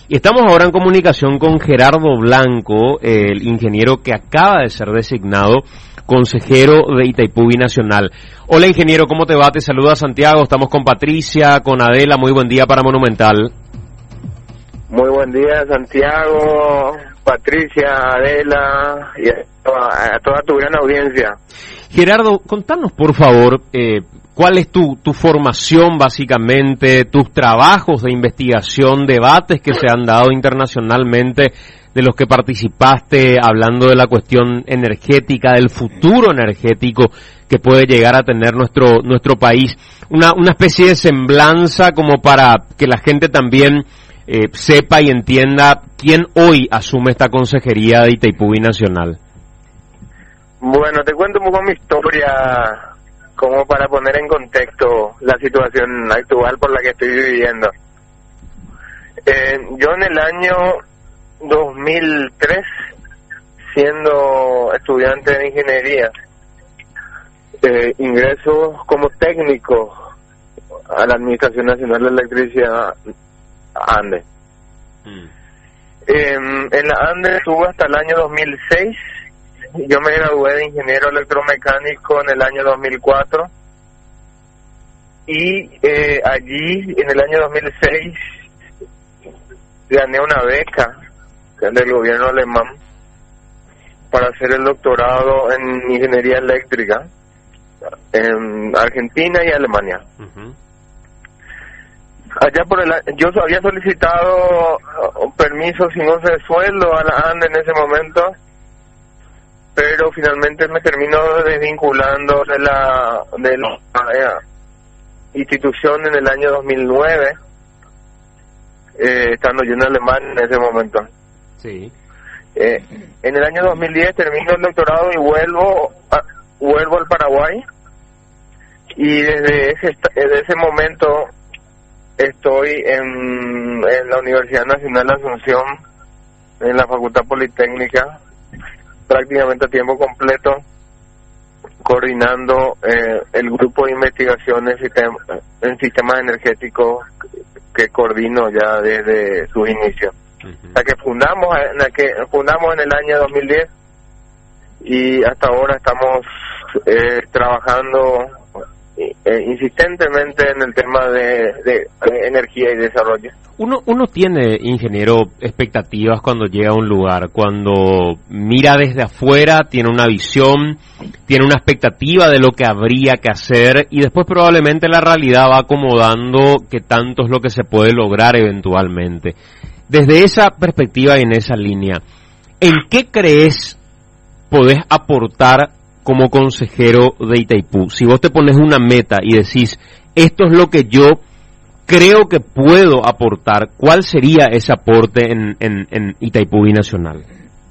Y estamos ahora en comunicación con Gerardo Blanco, el ingeniero que acaba de ser designado consejero de Itaipú Binacional. Hola ingeniero, ¿cómo te va? Te saluda Santiago, estamos con Patricia, con Adela, muy buen día para Monumental. Muy buen día Santiago, Patricia, Adela y a toda tu gran audiencia. Gerardo, contanos por favor, ¿cuál es tu formación básicamente, tus trabajos de investigación, debates que se han dado internacionalmente de los que participaste hablando de la cuestión energética, del futuro energético que puede llegar a tener nuestro país? Una especie de semblanza como para que la gente también sepa y entienda quién hoy asume esta consejería de Itaipú Binacional. Bueno, te cuento un poco mi historia como para poner en contexto la situación actual por la que estoy viviendo. Yo en el año 2003, siendo estudiante de ingeniería, ingreso como técnico a la Administración Nacional de Electricidad ANDE. En la ANDE estuve hasta el año 2006. Yo me gradué de ingeniero electromecánico en el año 2004 y allí en el año 2006 gané una beca del gobierno alemán para hacer el doctorado en ingeniería eléctrica en Argentina y Alemania. Uh-huh. Allá yo había solicitado un permiso sin goce de sueldo a la ANDE en ese momento, pero finalmente me terminó desvinculando de la institución en el año 2009, estando yo en Alemania en ese momento. Sí. En el año 2010 termino el doctorado y vuelvo al Paraguay, y desde ese momento estoy en la Universidad Nacional de Asunción, en la Facultad Politécnica, prácticamente a tiempo completo, coordinando el grupo de investigación en sistemas energéticos que coordino ya desde sus inicios. Uh-huh. La que fundamos en el año 2010 y hasta ahora estamos trabajando insistentemente en el tema de energía y desarrollo. Uno tiene, ingeniero, expectativas cuando llega a un lugar, cuando mira desde afuera, tiene una visión, tiene una expectativa de lo que habría que hacer y después probablemente la realidad va acomodando que tanto es lo que se puede lograr eventualmente. Desde esa perspectiva y en esa línea, ¿en qué crees podés aportar como consejero de Itaipú? Si vos te pones una meta y decís, esto es lo que yo creo que puedo aportar, ¿cuál sería ese aporte en Itaipú Binacional?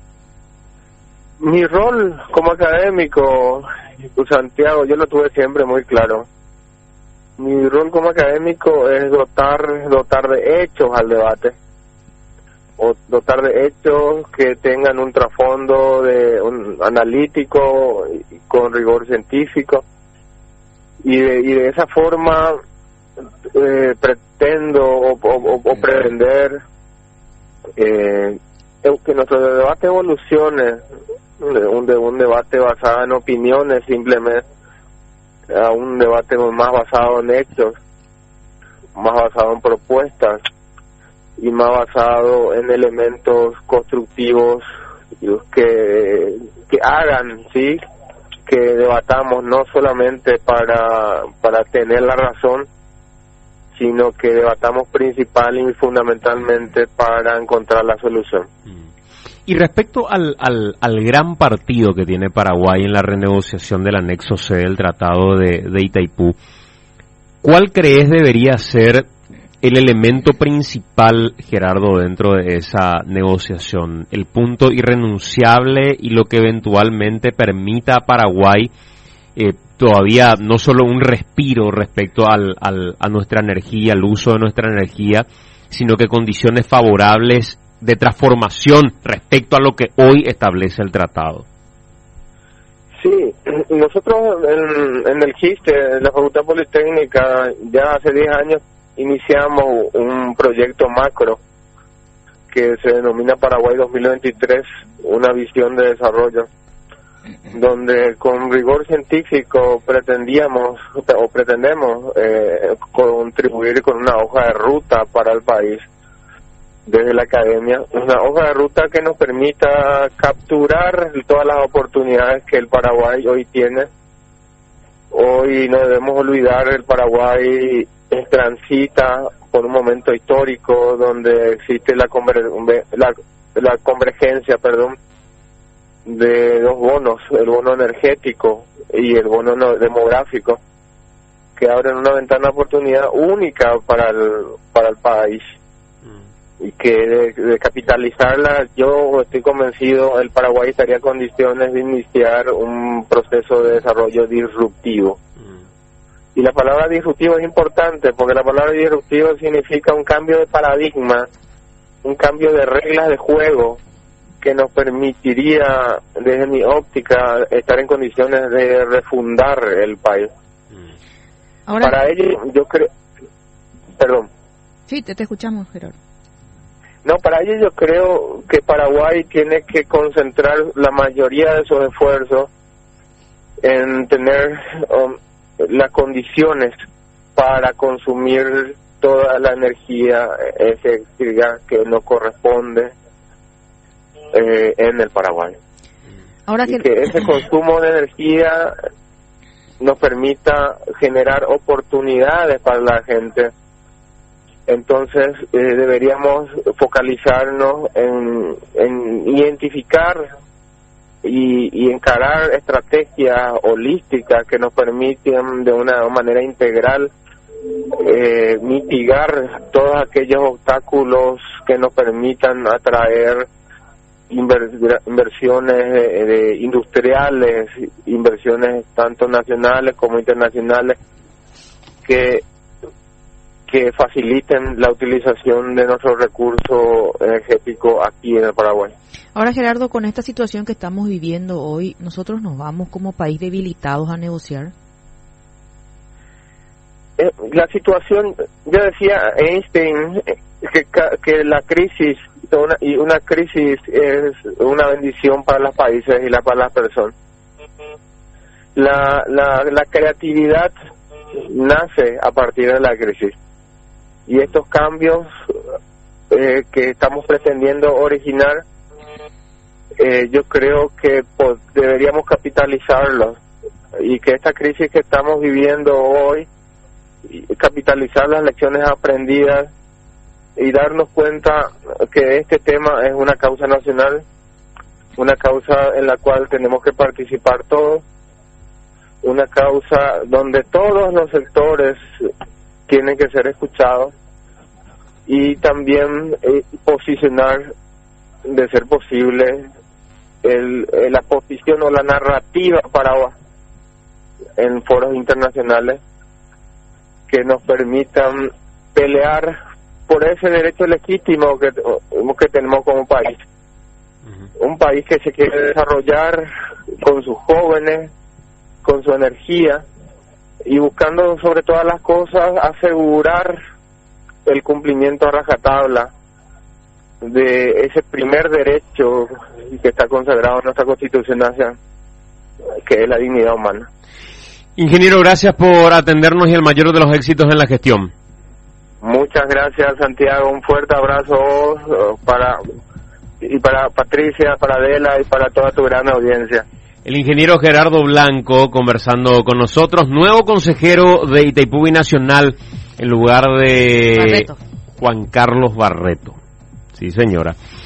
Mi rol como académico, Santiago, yo lo tuve siempre muy claro. Mi rol como académico es dotar de hechos al debate, o dotar de hechos que tengan un trasfondo analítico y con rigor científico, y de esa forma pretendo o pretender que nuestro debate evolucione de un debate basado en opiniones simplemente a un debate más basado en hechos, más basado en propuestas y más basado en elementos constructivos que hagan, sí, que debatamos no solamente para tener la razón, sino que debatamos principal y fundamentalmente para encontrar la solución. Y respecto al gran partido que tiene Paraguay en la renegociación del anexo C del Tratado de Itaipú, ¿cuál crees debería ser el elemento principal, Gerardo, dentro de esa negociación? El punto irrenunciable y lo que eventualmente permita a Paraguay todavía no solo un respiro respecto a nuestra energía, al uso de nuestra energía, sino que condiciones favorables de transformación respecto a lo que hoy establece el tratado. Sí, nosotros en el GISTE, en la Facultad Politécnica, ya hace 10 años iniciamos un proyecto macro que se denomina Paraguay 2023, una visión de desarrollo, donde con rigor científico pretendemos contribuir con una hoja de ruta para el país desde la academia, una hoja de ruta que nos permita capturar todas las oportunidades que el Paraguay hoy tiene. Hoy no debemos olvidar, el Paraguay transita por un momento histórico donde existe la convergencia de dos bonos, el bono energético y el bono demográfico, que abren una ventana de oportunidad única para el país, y que de capitalizarla, yo estoy convencido, el Paraguay estaría en condiciones de iniciar un proceso de desarrollo disruptivo. Y la palabra disruptivo es importante, porque la palabra disruptivo significa un cambio de paradigma, un cambio de reglas de juego, que nos permitiría, desde mi óptica, estar en condiciones de refundar el país. Ahora, para ello, yo creo... Perdón. Sí, te escuchamos, Gerardo. No, para ello yo creo que Paraguay tiene que concentrar la mayoría de sus esfuerzos en tener las condiciones para consumir toda la energía eléctrica que nos corresponde en el Paraguay. Ahora que ese consumo de energía nos permita generar oportunidades para la gente. Entonces deberíamos focalizarnos en identificar y encarar estrategias holísticas que nos permiten de una manera integral mitigar todos aquellos obstáculos que nos permitan atraer inversiones industriales, inversiones tanto nacionales como internacionales que faciliten la utilización de nuestro recurso energético aquí en el Paraguay. Ahora, Gerardo, con esta situación que estamos viviendo hoy, ¿nosotros nos vamos como país debilitados a negociar? La situación, yo decía Einstein que la crisis, una crisis es una bendición para los países y para las personas. La creatividad nace a partir de la crisis. Y estos cambios que estamos pretendiendo originar, yo creo que deberíamos capitalizarlos, y que esta crisis que estamos viviendo hoy, capitalizar las lecciones aprendidas y darnos cuenta que este tema es una causa nacional, una causa en la cual tenemos que participar todos, una causa donde todos los sectores tienen que ser escuchados, y también posicionar, de ser posible, la posición o la narrativa para en foros internacionales que nos permitan pelear por ese derecho legítimo que tenemos como país. Un país que se quiere desarrollar con sus jóvenes, con su energía, y buscando sobre todas las cosas asegurar el cumplimiento a rajatabla de ese primer derecho que está consagrado en nuestra Constitución nacional, que es la dignidad humana. Ingeniero, gracias por atendernos y el mayor de los éxitos en la gestión. Muchas gracias, Santiago. Un fuerte abrazo para Patricia, para Adela y para toda tu gran audiencia. El ingeniero Gerardo Blanco conversando con nosotros, nuevo consejero de Itaipú Binacional en lugar de Barreto. Juan Carlos Barreto. Sí, señora.